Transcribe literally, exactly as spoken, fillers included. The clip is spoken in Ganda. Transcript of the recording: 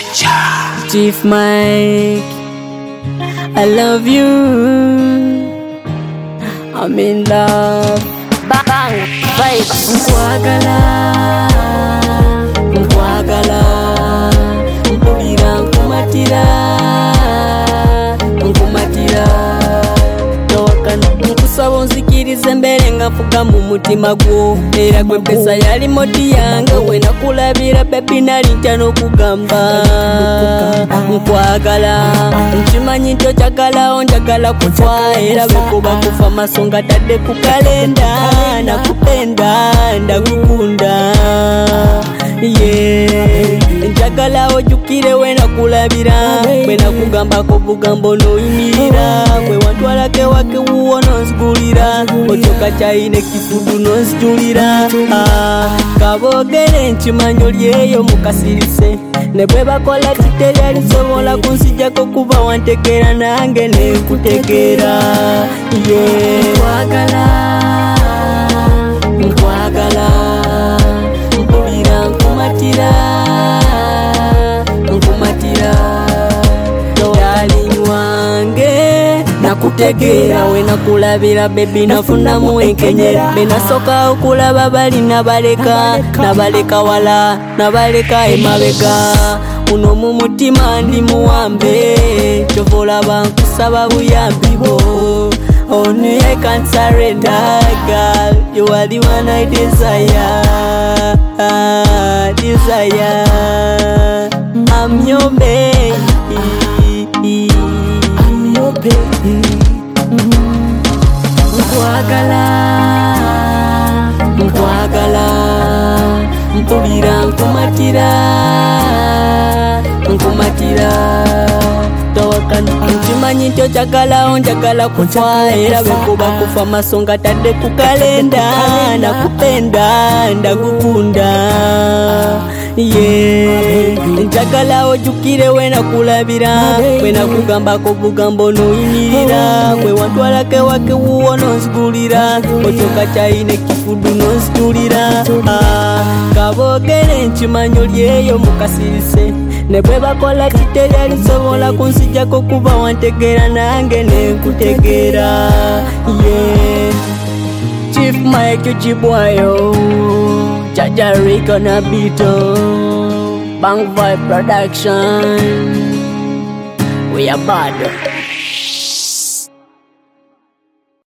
Chief Mike, I love you. I'm in love. Bang vibes. Nkwagala, nkwagala, mpulira nkumatira, nkumatira. Towakana nkusaba onzikirize mbere nga mfuga mu mutima gwo. Era gwe mpesa yali moti yange we nakulabira baby nali ntya n'okugamba. Nkwagala, nkimanyi nti okyagalawo njagala kufa. Era bwe kuba kufa maaso nga tadde ku kalenda. Nakupenda, ndakukunda, yeah. Njagala ojjukire we nakulabira, bwe nakugambako bugambo n'oyimirira. Bwe wantwalako ewaka ewuwo n'onzigulira, okyoka kyayina ekifudu n'onzijulira. Ah, kaboogere nkimanyi oli eyo mukasirise, ne bwe bakola kiteryali sobola kunzijjako kuba wantegeera nange nenkutegeera, yeah. Nkwagala, nkwagala, mpulira nkumatira, nkumatira. Darling wange nakutegeera we nakulabira baby nafunamu enkenyera. Be nasooka okulaba bali nabaleka, nabaleka wala, nabaleka emabega. Muno mu mutima ndi muwambe, kyova olaba nkusaba buyambi bwo. Only I can't surrender, girl. You are the one I desire, desire. I'm your baby, I'm your baby. Nkwagala, nkwagala, mpulira nkumatira, nkumatira. Towakana nkimanyi nti okyagalawo njagala kufa. Era bwe kuba kufa maaso nga tadde ku kalenda. Nakupenda, ndakukunda, yeah. Njagala ojjukire we nakulabira, bwe nakugambako bugambo n'oyimirira. Bwe wantwalako ewaka ewuwo n'onzigulira, okyoka kyayina ekifudu n'onzijulira. Ah, kaboogere nkimanyi oli eyo mukasirise, ne bwe bakola kiteryali sobola kunzijjako kuba wantegeera nange nenkutegeera, yeah. Chief Mike Chibwayo, Jaja Rico na Bito, Bang Vibe Production. We are bad.